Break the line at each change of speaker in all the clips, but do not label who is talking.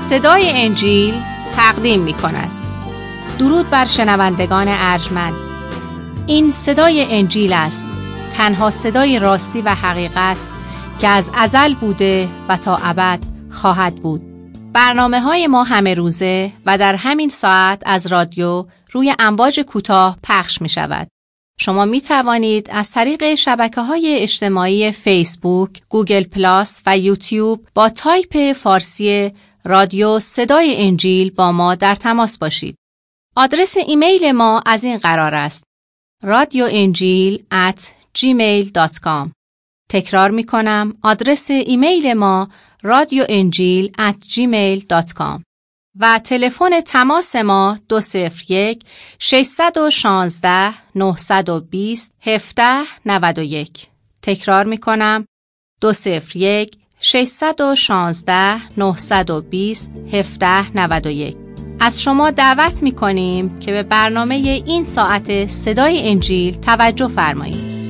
صدای انجیل تقدیم می کند. درود بر شنوندگان ارجمند. این صدای انجیل است، تنها صدای راستی و حقیقت که از ازل بوده و تا ابد خواهد بود. برنامه‌های ما همه روزه و در همین ساعت از رادیو روی امواج کوتاه پخش می شود. شما می توانید از طریق شبکه‌های اجتماعی فیسبوک، گوگل پلاس و یوتیوب با تایپ فارسی رادیو صدای انجیل با ما در تماس باشید. آدرس ایمیل ما از این قرار است: radioenjil@gmail.com. تکرار می کنم، آدرس ایمیل ما radioenjil@gmail.com و تلفن تماس ما 201-616-920-1791. تکرار می کنم، 201-616-920-1791. از شما دعوت می کنیم که به برنامه این ساعت صدای انجیل توجه فرمایید.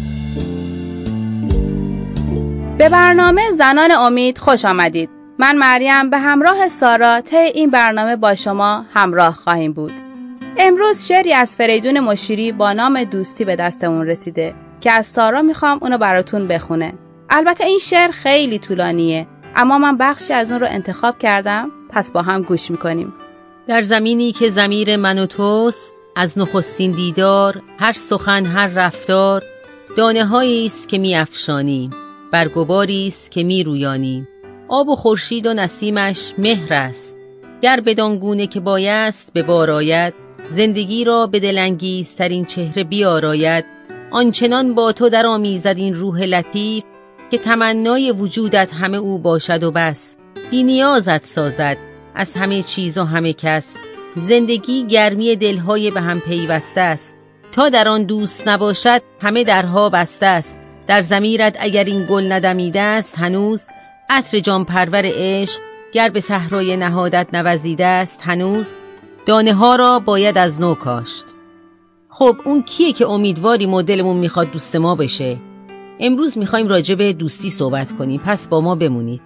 به برنامه زنان امید خوش آمدید. من مریم به همراه سارا طی این برنامه با شما همراه خواهیم بود. امروز شعری از فریدون مشیری با نام دوستی به دستمون رسیده که از سارا میخوام اونو براتون بخونه. البته این شعر خیلی طولانیه، اما من بخشی از اون رو انتخاب کردم، پس با هم گوش میکنیم.
در زمینی که ضمیر من و توست، از نخستین دیدار، هر سخن هر رفتار، دانه هایی است که می افشانی، برگباری است که می رویانی. آب و خورشید و نسیمش مهر است، گر بدان گونه که بایست به بار آید، زندگی را به دلانگیزترین چهره بیاراید. آنچنان با تو در آمیزد این روح لطیف، که تمنای وجودت همه او باشد و بس. بی نیازت سازد از همه چیز و همه کس، زندگی گرمی دلهای به هم پیوسته است. تا در آن دوست نباشد همه درها بسته است. در ضمیرت اگر این گل ندمیده است هنوز، عطر جان پرور عشق گر به صحرای نهادت نوزیده است هنوز، دانه ها را باید از نو کاشت. خب اون کیه که امیدواریم و دلمون میخواد دوست ما بشه؟ امروز میخوایم راجع به دوستی صحبت کنیم، پس با ما بمونید.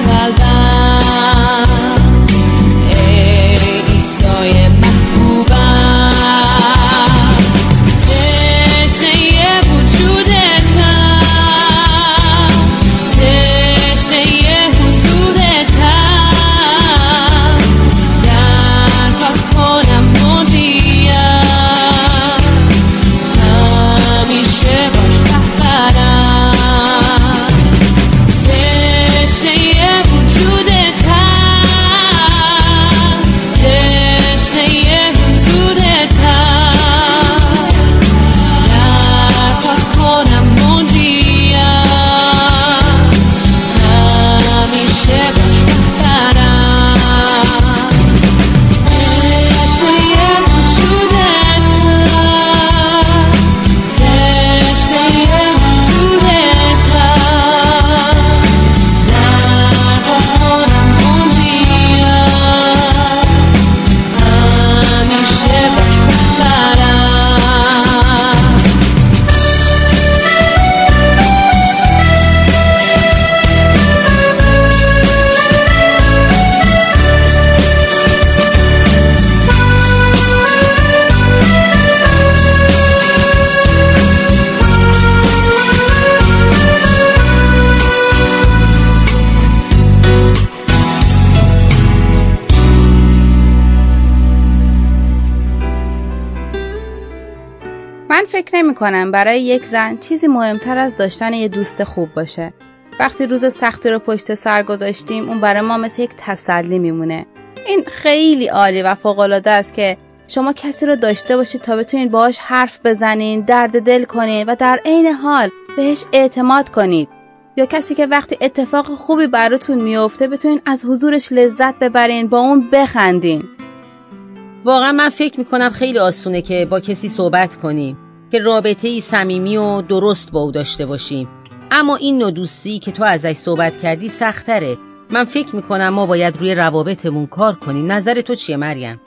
من فکر نمی کنم برای یک زن چیزی مهمتر از داشتن یه دوست خوب باشه. وقتی روز سختی رو پشت سر گذاشتیم اون برای ما مثل یک تسلی میمونه. این خیلی عالی و فوق‌العاده است که شما کسی رو داشته باشید تا بتونید باهاش حرف بزنین، درد دل کنید و در عین حال بهش اعتماد کنید. یا کسی که وقتی اتفاق خوبی براتون میفته بتونین از حضورش لذت ببرین، با اون بخندین.
واقعا من فکر میکنم خیلی آسونه که با کسی صحبت کنیم که رابطه‌ای صمیمی و درست با او داشته باشیم. اما این نوع دوستی که تو ازش صحبت کردی سخت‌تره. من فکر میکنم ما باید روی روابطمون کار کنیم. نظر تو چیه مریم؟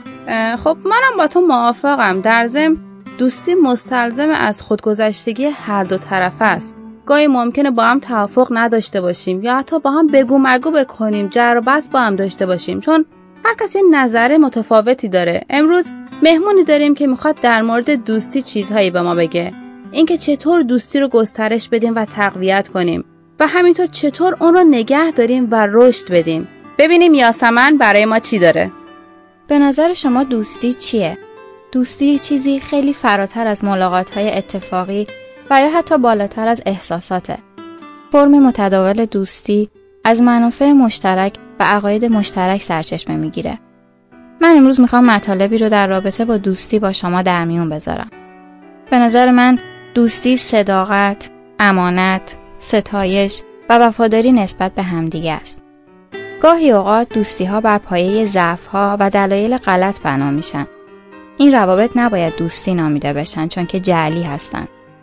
خب منم با تو موافقم. در ضمن دوستی مستلزم از خودگذشتگی هر دو طرف است. گاهی ممکنه با هم توافق نداشته باشیم یا حتی با هم بگو مگو بکنیم، جر و بحث با هم داشته باشیم، چون هر کسی نظر متفاوتی داره. امروز مهمونی داریم که میخواد در مورد دوستی چیزهایی به ما بگه. اینکه چطور دوستی رو گسترش بدیم و تقویت کنیم و همینطور چطور اون رو نگه داریم و رشد بدیم. ببینیم یاسمن برای ما چی داره.
به نظر شما دوستی چیه؟ دوستی چیزی خیلی فراتر از ملاقات‌های اتفاقی و یا حتی بالاتر از احساساته. فرم متداول دوستی از منافع مشترک و عقاید مشترک سرچشمه میگیره. من امروز میخوام مطالبی رو در رابطه با دوستی با شما در میون بذارم. به نظر من دوستی صداقت، امانت، ستایش و وفاداری نسبت به همدیگه است. گاهی اوقات دوستی‌ها بر پایه ضعف‌ها و دلایل غلط بنا میشن. این روابط نباید دوستی نامیده بشن چون که جعلی هستن.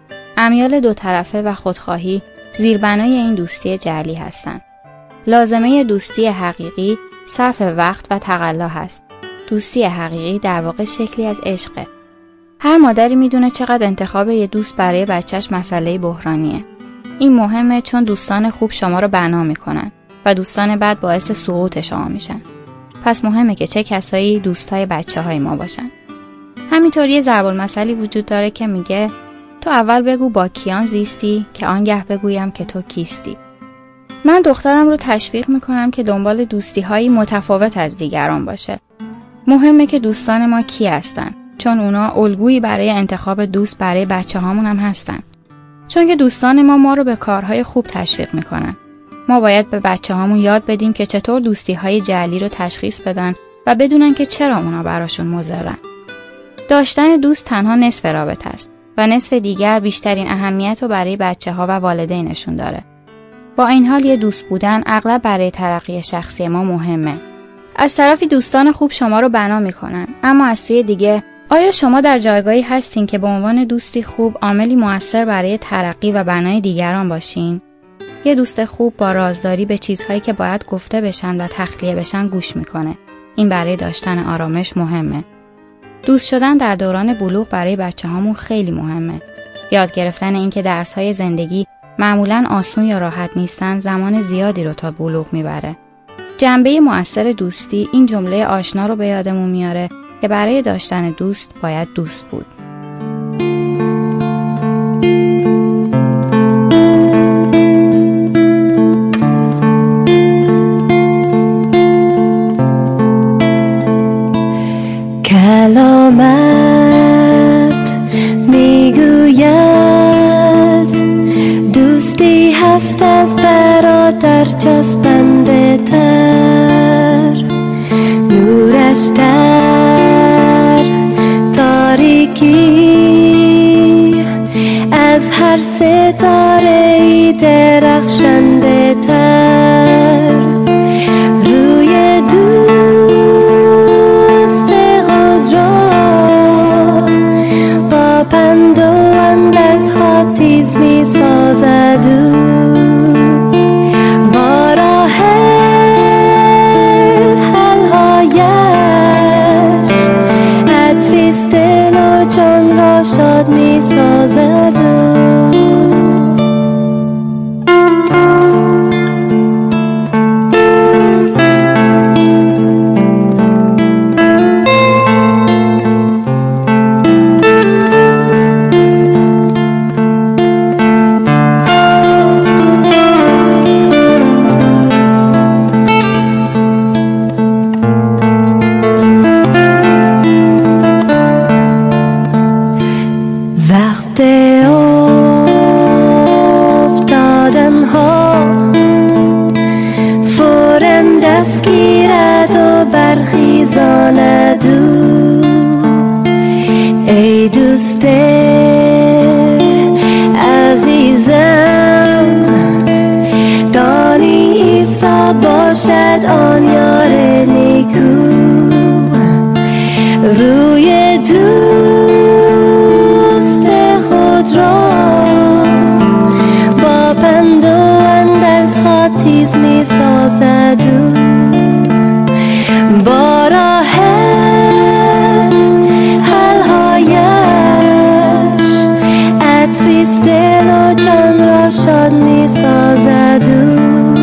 امیال دو طرفه و خودخواهی زیربنای این دوستی جعلی هستند. لازمه دوستی حقیقی صرف وقت و تقلا هست. دوستی حقیقی در واقع شکلی از عشقه. هر مادری میدونه چقدر انتخاب یه دوست برای بچهش مسئله بحرانیه. این مهمه چون دوستان خوب شما رو بنا میکنن و دوستان بد باعث سقوط شما میشن. پس مهمه که چه کسایی دوستای بچه‌های ما باشن. همینطور یه ضرب المثلی وجود داره که میگه تو اول بگو با کیان زیستی که آنگه بگویم که تو کیستی. من دخترم رو تشویق میکنم که دنبال دوستی‌هایی متفاوت از دیگران باشه. مهمه که دوستان ما کی هستن، چون اونا الگویی برای انتخاب دوست برای بچه‌هامون هم هستن. چون که دوستان ما رو به کارهای خوب تشویق میکنن. ما باید به بچه‌هامون یاد بدیم که چطور دوستی‌های جعلی رو تشخیص بدن و بدونن که چرا اونا براشون مضرن. داشتن دوست تنها نصف رابطه است و نصف دیگر بیشترین اهمیت رو برای بچه‌ها و والدینشون داره. با این حال یه دوست بودن اغلب برای ترقی شخصی ما مهمه. از طرفی دوستان خوب شما رو بنا میکنن، اما از سوی دیگه آیا شما در جایگاهی هستین که به عنوان دوستی خوب عاملی مؤثر برای ترقی و بنای دیگران باشین؟ یه دوست خوب با رازداری به چیزهایی که باید گفته بشن و تخلیه بشن گوش میکنه. این برای داشتن آرامش مهمه. دوست شدن در دوران بلوغ برای بچه‌هامون خیلی مهمه. یاد گرفتن اینکه درس‌های زندگی معمولاً آسون یا راحت نیستن زمان زیادی رو تا بلوغ میبره. جنبه مؤثر دوستی این جمله آشنا رو به یادمون میاره که برای داشتن دوست باید دوست بود.
کلامت میگوید دوستی هست از برادر جذبنده تر، نورش در تاریکی از هر ستاره درخشنده تر. روی دوست خود را با پند و اندرزها تیز می سازد او، با راه حل‌هایش عطریست دل و جان را شاد می سازد او. وقت افتادن ها فوراً دست گیرد و برخیزاند او. ای دوست عزیزم دانی عیسی باشد آن یار نیکو. روی دوست خود را با پند و اندرزها تیز می سازد او، با راه حل‌هایش عطریست دل و جان را شاد می سازد او،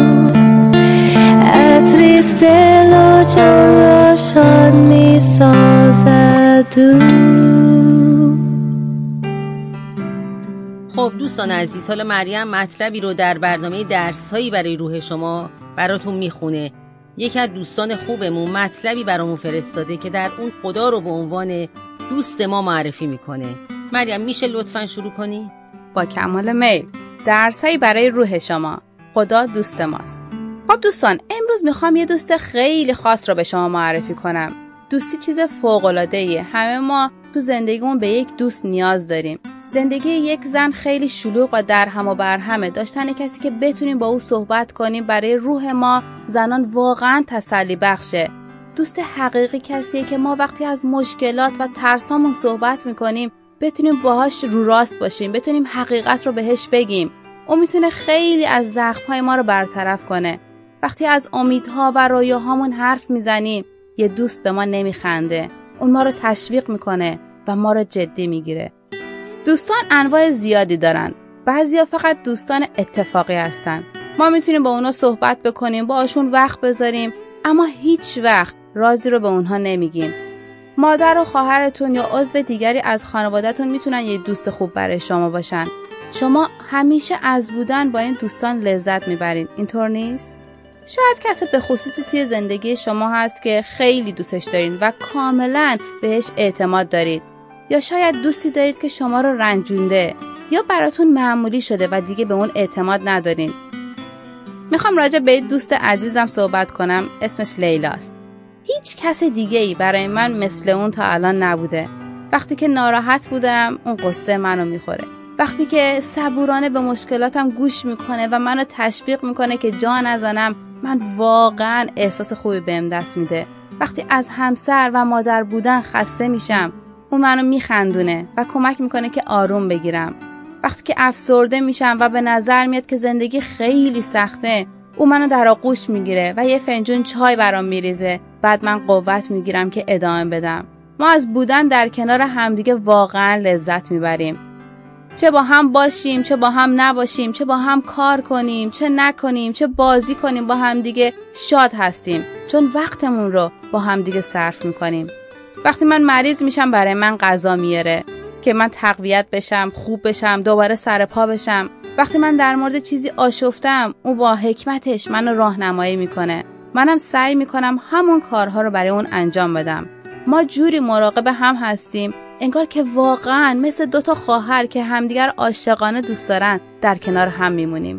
عطریست دل و جان را شاد می سازد او.
خب دوستان عزیز، حالا مریم مطلبی رو در برنامه درس‌هایی برای روح شما براتون میخونه. یکی از دوستان خوبمون مطلبی برامون فرستاده که در اون خدا رو به عنوان دوست ما معرفی میکنه. مریم میشه لطفاً شروع کنی؟
با کمال میل. درسایی برای روح شما. خدا دوست ماست. خب دوستان، امروز میخوام یه دوست خیلی خاص رو به شما معرفی کنم. دوستی چیز فوق‌العاده‌ایه. همه ما تو زندگیمون به یک دوست نیاز داریم. زندگی یک زن خیلی شلوغ و درهم و برهمه. داشتن کسی که بتونیم با او صحبت کنیم برای روح ما زنان واقعا تسلی بخشه. دوست حقیقی کسیه که ما وقتی از مشکلات و ترسامون صحبت میکنیم بتونیم باهاش رو راست باشیم، بتونیم حقیقت رو بهش بگیم. اون میتونه خیلی از زخم‌های ما رو برطرف کنه. وقتی از امیدها و رویاهامون حرف میزنیم یه دوست به ما نمیخنده. اون ما رو تشویق میکنه و ما رو جدی میگیره. دوستان انواع زیادی دارن. بعضیا فقط دوستان اتفاقی هستن. ما میتونیم با اونا صحبت بکنیم، باهاشون وقت بذاریم، اما هیچ وقت رازی رو به اونها نمیگیم. مادر و خواهرتون یا عضو دیگری از خانواده‌تون میتونن یه دوست خوب برای شما باشن. شما همیشه از بودن با این دوستان لذت میبرین. اینطور نیست؟ شاید کسی به خصوصی توی زندگی شما هست که خیلی دوستش دارین و کاملا بهش اعتماد دارید. یا شاید دوستی دارید که شما رو رنجونده یا براتون معمولی شده و دیگه به اون اعتماد ندارین. میخوام راجع به دوست عزیزم صحبت کنم. اسمش لیلاست. هیچ کس دیگه‌ای برای من مثل اون تا الان نبوده. وقتی که ناراحت بودم اون قصه منو میخوره. وقتی که صبورانه به مشکلاتم گوش میکنه و منو تشویق میکنه که جا نزنم، من واقعا احساس خوبی بهم دست میده. وقتی از همسر و مادر بودن خسته میشم، اون منو میخندونه و کمک میکنه که آروم بگیرم. وقتی که افسرده میشم و به نظر میاد که زندگی خیلی سخته، اون منو در آغوش میگیره و یه فنجون چای برام میریزه. بعد من قوت میگیرم که ادامه بدم. ما از بودن در کنار همدیگه واقعا لذت میبریم. چه با هم باشیم، چه با هم نباشیم، چه با هم کار کنیم، چه نکنیم، چه بازی کنیم، با هم دیگه شاد هستیم، چون وقتمون رو با هم دیگه صرف میکنیم. وقتی من مریض میشم برای من غذا میاره که من تقویت بشم، خوب بشم، دوباره سر پا بشم. وقتی من در مورد چیزی آشفتم، او با حکمتش منو راهنمایی میکنه. منم سعی میکنم همون کارها رو برای اون انجام بدم. ما جوری مراقب هم هستیم انگار که واقعاً مثل 2 خواهر که همدیگر عاشقانه دوست دارن در کنار هم میمونیم.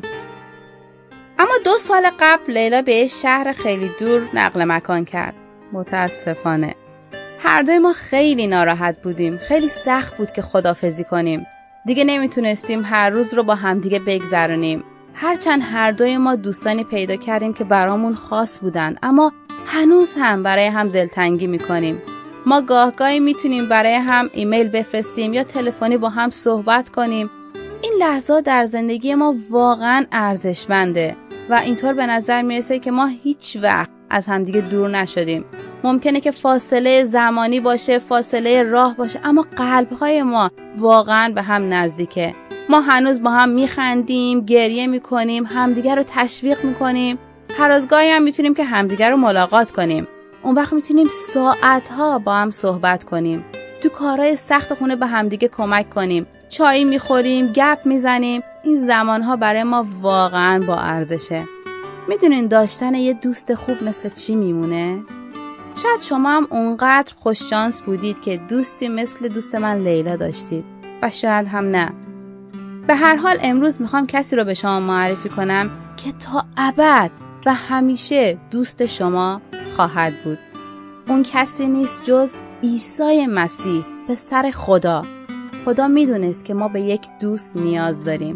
اما 2 سال قبل لیلا به یه شهر خیلی دور نقل مکان کرد. متاسفانه هر دوی ما خیلی ناراحت بودیم. خیلی سخت بود که خداحافظی کنیم. دیگه نمیتونستیم هر روز رو با همدیگه بگذرونیم. هرچند هر دوی ما دوستانی پیدا کردیم که برامون خاص بودن، اما هنوز هم برای هم دلتنگی میکنیم. ما گاهی میتونیم برای هم ایمیل بفرستیم یا تلفنی با هم صحبت کنیم. این لحظات در زندگی ما واقعا ارزشمنده و اینطور به نظر میرسه که ما هیچ وقت از همدیگه دور نشدیم. ممکنه که فاصله زمانی باشه، فاصله راه باشه، اما قلب‌های ما واقعا به هم نزدیکه. ما هنوز با هم میخندیم، گریه میکنیم، همدیگه رو تشویق میکنیم. هر از گاهی هم میتونیم که همدیگه رو ملاقات کنیم. اون وقت میتونیم ساعتها با هم صحبت کنیم. تو کارهای سخت خونه به همدیگه کمک کنیم. چای میخوریم، گپ میزنیم. این زمانها برای ما واقعا با ارزشه. میدونین داشتن یه دوست خوب مثل چی میمونه؟ شاید شما هم اونقدر خوش شانس بودید که دوستی مثل دوست من لیلا داشتید و شاید هم نه. به هر حال امروز میخوام کسی رو به شما معرفی کنم که تا ابد و همیشه دوست شما خواهد بود. اون کسی نیست جز عیسی مسیح، پسر خدا. خدا میدونست که ما به یک دوست نیاز داریم.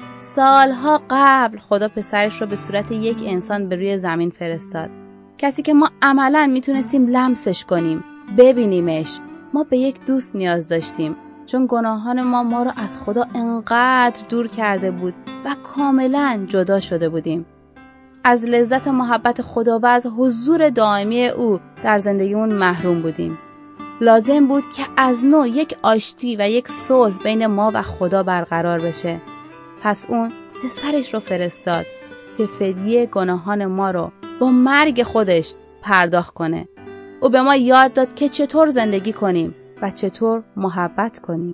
سالها قبل خدا پسرش رو به صورت یک انسان به روی زمین فرستاد. کسی که ما عملاً میتونستیم لمسش کنیم، ببینیمش. ما به یک دوست نیاز داشتیم، چون گناهان ما رو از خدا انقدر دور کرده بود و کاملاً جدا شده بودیم. از لذت محبت خدا و از حضور دائمی او در زندگیمون محروم بودیم. لازم بود که از نو یک آشتی و یک صلح بین ما و خدا برقرار بشه. پس اون پسرش رو فرستاد که فدیه گناهان ما رو با مرگ خودش پرداخت کنه. او به ما یاد داد که چطور زندگی کنیم و چطور محبت کنیم.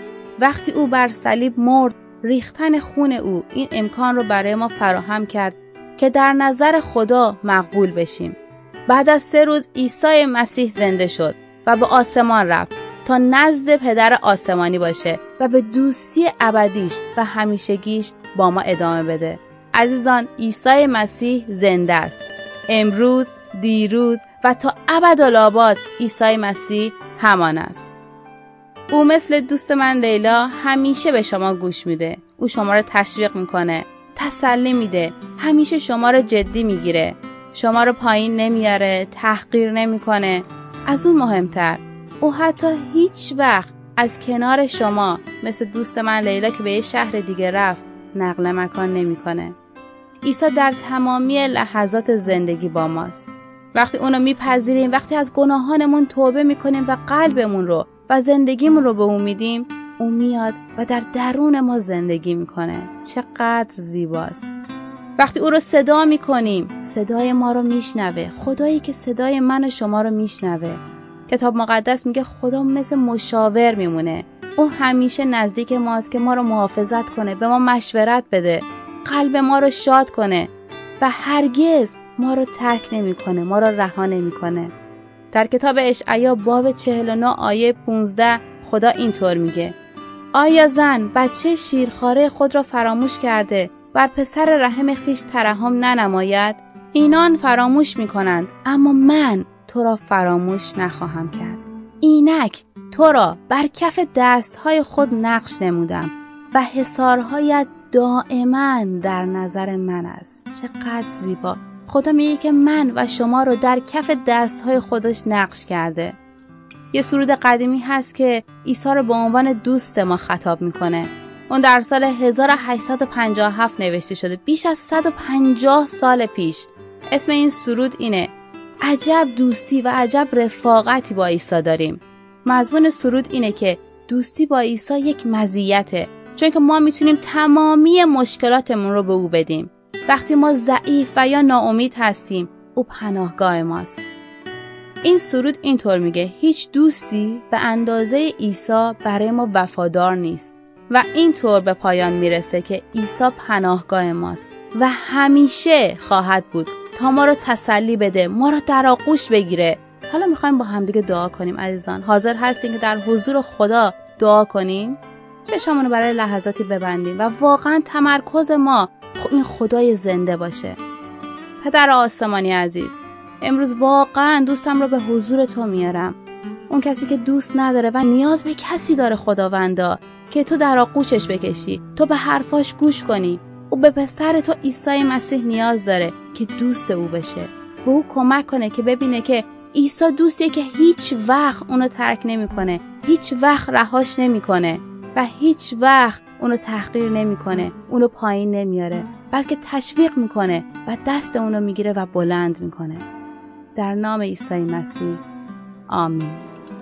وقتی او بر صلیب مرد، ریختن خون او این امکان رو برای ما فراهم کرد که در نظر خدا مقبول بشیم. بعد از 3 روز عیسی مسیح زنده شد و به آسمان رفت تا نزد پدر آسمانی باشه و به دوستی ابدیش و همیشگیش با ما ادامه بده. عزیزان، عیسی مسیح زنده است. امروز، دیروز و تا ابدالآباد عیسی مسیح همان است. او مثل دوست من لیلا همیشه به شما گوش میده. او شما رو تشویق میکنه، تسلی میده، همیشه شما رو جدی میگیره، شما رو پایین نمیاره، تحقیر نمیکنه. از اون مهمتر، او حتی هیچ وقت از کنار شما مثل دوست من لیلا که به یه شهر دیگه رفت نقل مکان نمیکنه. عیسی در تمامی لحظات زندگی با ماست. وقتی اونو میپذیریم، وقتی از گناهانمون توبه میکنیم و قلبمون رو و زندگیمون رو به اون میدیم، اون میاد و در درون ما زندگی میکنه. چقدر زیباست. وقتی او رو صدا میکنیم، صدای ما رو میشنوه. خدایی که صدای من و شما رو میشنوه. کتاب مقدس میگه خدا مثل مشاور میمونه. او همیشه نزدیک ماست که ما رو محافظت کنه، به ما مشورت بده، قلب ما رو شاد کنه و هرگز ما رو ترک نمیکنه، ما رو رها نمیکنه. در کتاب اشعیا باب 49 آیه 15 خدا اینطور میگه: آیا زن بچه شیرخواره خود را فراموش کرده بر پسر رحم خیش ترحم ننماید؟ اینان فراموش میکنند، اما من تو را فراموش نخواهم کرد. اینک تو را بر کف دستهای خود نقش نمودم و حصارهایت دائما در نظر من است. چقدر زیبا. خدا میگه که من و شما رو در کف دستهای خودش نقش کرده. یه سرود قدیمی هست که عیسی رو به عنوان دوست ما خطاب میکنه. اون در سال 1857 نوشته شده، بیش از 150 سال پیش. اسم این سرود اینه: عجب دوستی و عجب رفاقتی با عیسی داریم. مضمون سرود اینه که دوستی با عیسی یک مزیته چون که ما میتونیم تمامی مشکلاتمون رو به او بدیم. وقتی ما ضعیف و یا ناامید هستیم، او پناهگاه ماست. این سرود اینطور میگه: هیچ دوستی به اندازه عیسی برای ما وفادار نیست. و اینطور به پایان میرسه که عیسی پناهگاه ماست و همیشه خواهد بود تا ما رو تسلی بده، ما رو در آغوش بگیره. حالا میخوایم با همدیگه دعا کنیم عزیزان. حاضر هستین که در حضور خدا دعا کنیم؟ چشممون رو برای لحظاتی ببندیم و واقعا تمرکز ما این خدای زنده باشه. پدر آسمانی عزیز، امروز واقعا دوستم رو به حضور تو میارم. اون کسی که دوست نداره و نیاز به کسی داره خداوندا که تو در آغوشش بکشی، تو به حرفاش گوش کنی. او به پسر تو عیسی مسیح نیاز داره که دوست او بشه. به او کمک کنه که ببینه که عیسی دوستیه که هیچ وقت اونو ترک نمیکنه، هیچ وقت رهاش نمیکنه و هیچ وقت اونو تحقیر نمیکنه، اونو پایین نمیاره، بلکه تشویق میکنه و دست اونو میگیره و بلند میکنه. در نام عیسی مسیح، آمین.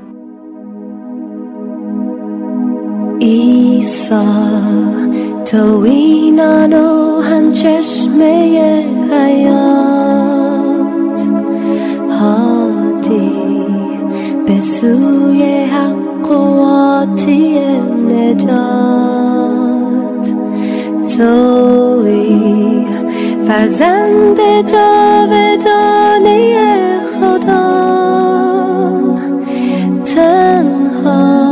عیسی تویی و هم چشمه حیات، هادی به سوی حق و آتی نجات. تویی فرزند جاودانی خدا، تنها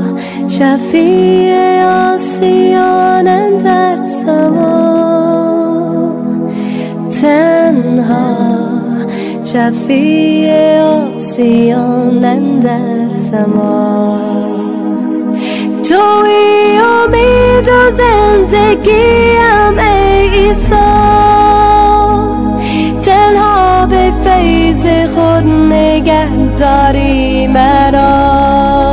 شفیع آسیان اندر سما، تنها شفیع آسیان اندر سما. تویی امید و زندگیم ای عیسی، تنها به فیض خود نگه داری مرا.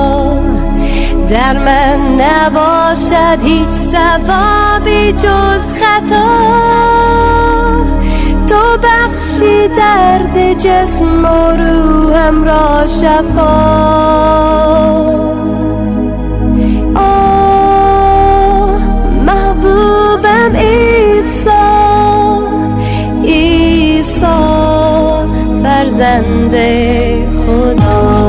در من نباشد هیچ ثوابی جز خطا، تو بخشی درد جسم و روحم را شفا. آه محبوبم عیسی، عیسی فرزند خدا.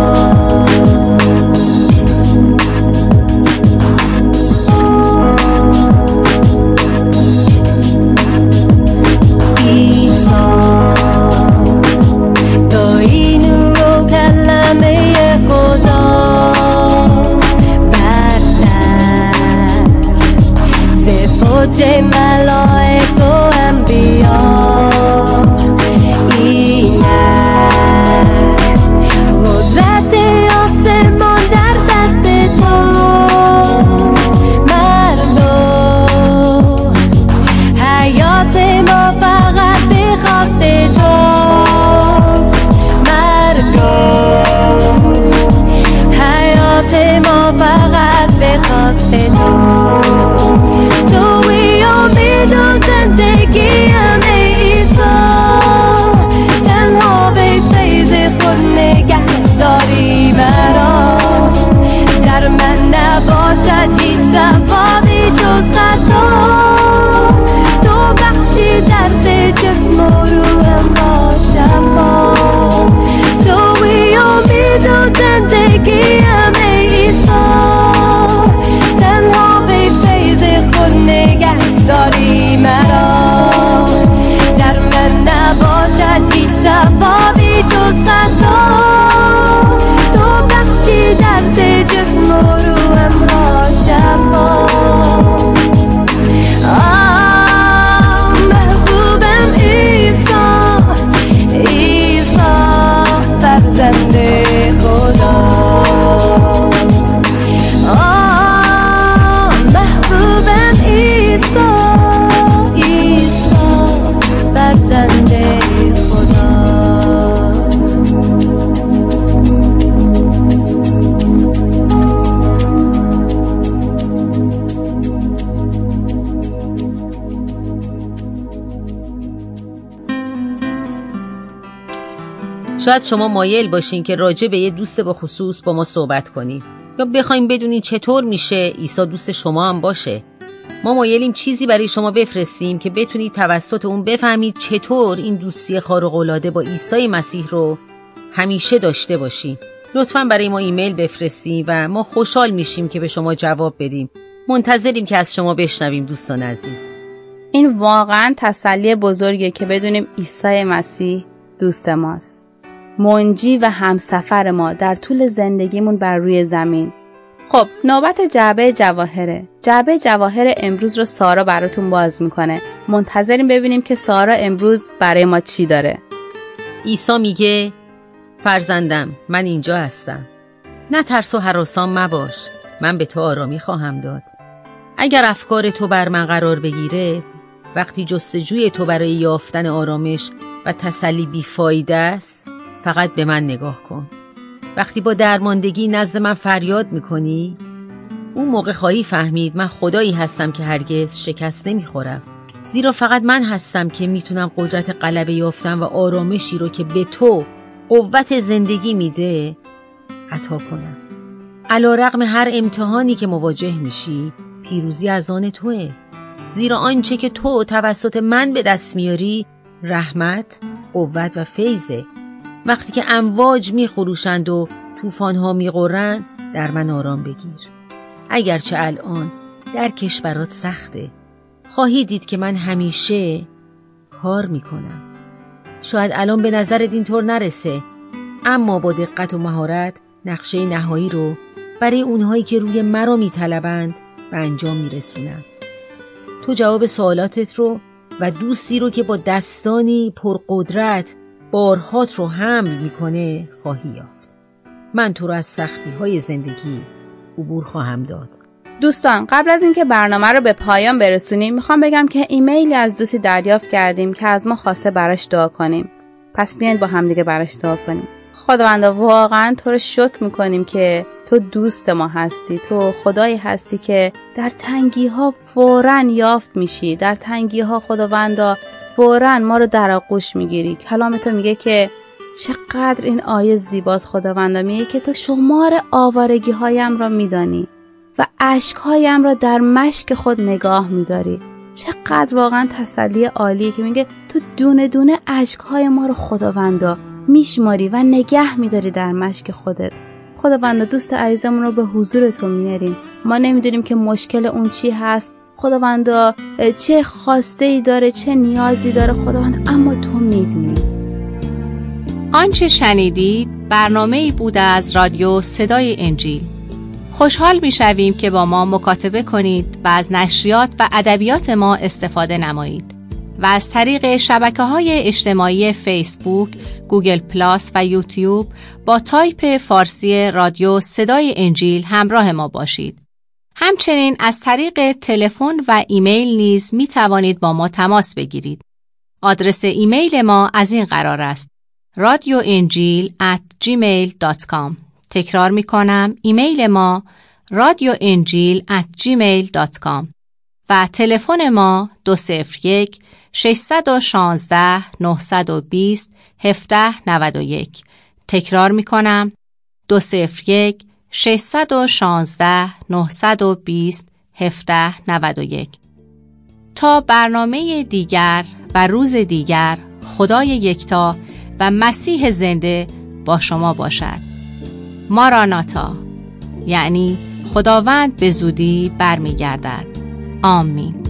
ملائک و انبیا، اینک قدرت آسمان در دست توست. مردم حیات ما فقط به خواست توست. مردم حیات ما فقط به خواست توست. تویی امید و زندگیم ای عیسی، تنها به فیض خود نگه داری مرا. در من نباشد هیچ ثوابی جز خطا، تو بخشی درد جسم و روحم را شفا. تویی امید و زندگیم ای عیسی، تنها به فیض خود نگه داری مرا. در من نباشد هیچ ثوابی جز خطا، تو بخشی درد جسم و روحم را شفا. محبوبم عیسی، عیسی فرزند خدا. محبوبم عیسی، عیسی فرزند خدا.
شاید شما مایل باشین که راجع به یه دوست به خصوص با ما صحبت کنید، یا بخوایم بدونین چطور میشه عیسی دوست شما هم باشه. ما مایلیم چیزی برای شما بفرستیم که بتونید توسط اون بفهمید چطور این دوستی خارق‌العاده با عیسی مسیح رو همیشه داشته باشید. لطفاً برای ما ایمیل بفرستید و ما خوشحال میشیم که به شما جواب بدیم. منتظریم که از شما بشنویم دوستان عزیز.
این واقعاً تسلی بزرگه که بدونیم عیسی مسیح دوست ماست. منجی و همسفر ما در طول زندگیمون بر روی زمین. خب نوبت جعبه جواهره. جعبه جواهر امروز رو سارا براتون باز میکنه. منتظریم ببینیم که سارا امروز برای ما چی داره.
عیسی میگه فرزندم من اینجا هستم. نه ترس و هراسان مباش. من به تو آرامی خواهم داد. اگر افکار تو بر من قرار بگیره، وقتی جستجوی تو برای یافتن آرامش و تسلی بیفایده است، فقط به من نگاه کن. وقتی با درماندگی نزد من فریاد میکنی، اون موقع خواهی فهمید من خدایی هستم که هرگز شکست نمیخورم. زیرا فقط من هستم که میتونم قدرت غلبه یافتن و آرامشی رو که به تو قوت زندگی میده عطا کنم. علی‌رغم هر امتحانی که مواجه میشی، پیروزی از آن توئه. زیرا آنچه که تو توسط من به دست میاری رحمت، قوت و فیضه. وقتی که امواج میخروشند و طوفان‌ها میغرند، در من آرام بگیر. اگرچه الان درکش برات سخته، خواهی دید که من همیشه کار میکنم. شاید الان به نظرت اینطور نرسه، اما با دقت و مهارت نقشه نهایی رو برای اونهایی که روی مرا میطلبند به انجام میرسونم. تو جواب سوالاتت رو و دوستی رو که با دستانی پرقدرت بارهات رو حمل میکنه خواهی یافت. من تو رو از سختی‌های زندگی عبور خواهم داد.
دوستان قبل از اینکه برنامه رو به پایان برسونیم میخوام بگم که ایمیلی از دوستی دریافت کردیم که از ما خواسته براش دعا کنیم. پس بیاین با هم دیگه براش دعا کنیم. خداوندا واقعا تو رو شکر میکنیم که تو دوست ما هستی. تو خدایی هستی که در تنگی ها فوراً یافت میشی. در تنگی ها خداوندا فوراً ما رو در آغوش میگیری. کلام تو میگه که چقدر این آیه زیباست. خداوندا میگه که تو شمار آوارگی هایم را میدانی و اشک هایم را در مشک خود نگاه میداری. چقدر واقعا تسلی عالیه که میگه تو دونه دونه اشک های ما رو خداوندا میشماری و نگه میداری در مشک خودت. خداوندا دوست عزیزمون رو به حضور تو میاریم. ما نمیدونیم که مشکل اون چی هست خداوندا، چه خواسته ای داره، چه نیازی داره خداوندا، اما تو میدونی.
آنچه شنیدید برنامه‌ای بود از رادیو صدای انجیل. خوشحال میشویم که با ما مکاتبه کنید و از نشریات و ادبیات ما استفاده نمایید و از طریق شبکه‌های اجتماعی فیسبوک، گوگل پلاس و یوتیوب با تایپ فارسی رادیو صدای انجیل همراه ما باشید. همچنین از طریق تلفن و ایمیل نیز می توانید با ما تماس بگیرید. آدرس ایمیل ما از این قرار است: radioenjil@gmail.com. تکرار می کنم، ایمیل ما radioenjil@gmail.com و تلفن ما 201-616-920-1791. تکرار می کنم، 201-616-920-1791. تا برنامه دیگر و روز دیگر، خدای یکتا و مسیح زنده با شما باشد. ماراناتا، یعنی خداوند به زودی برمیگردد. آمین.